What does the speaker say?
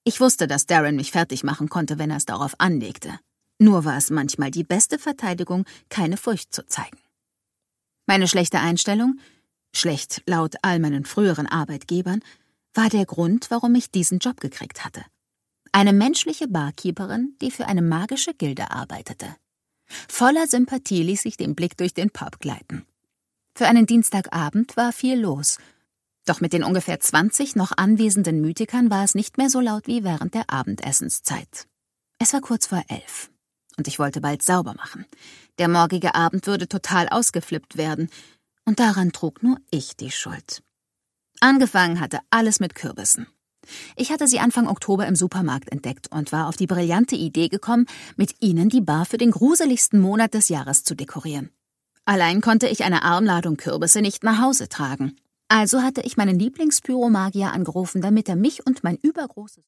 Ich wusste, dass Darren mich fertig machen konnte, wenn er es darauf anlegte. Nur war es manchmal die beste Verteidigung, keine Furcht zu zeigen. Meine schlechte Einstellung, schlecht laut all meinen früheren Arbeitgebern, war der Grund, warum ich diesen Job gekriegt hatte. Eine menschliche Barkeeperin, die für eine magische Gilde arbeitete. Voller Sympathie ließ ich den Blick durch den Pub gleiten. Für einen Dienstagabend war viel los. Doch mit den ungefähr 20 noch anwesenden Mythikern war es nicht mehr so laut wie während der Abendessenszeit. Es war kurz vor 11 und ich wollte bald sauber machen. Der morgige Abend würde total ausgeflippt werden und daran trug nur ich die Schuld. Angefangen hatte alles mit Kürbissen. Ich hatte sie Anfang Oktober im Supermarkt entdeckt und war auf die brillante Idee gekommen, mit ihnen die Bar für den gruseligsten Monat des Jahres zu dekorieren. Allein konnte ich eine Armladung Kürbisse nicht nach Hause tragen. Also hatte ich meinen Lieblingspyromagier angerufen, damit er mich und mein übergroßes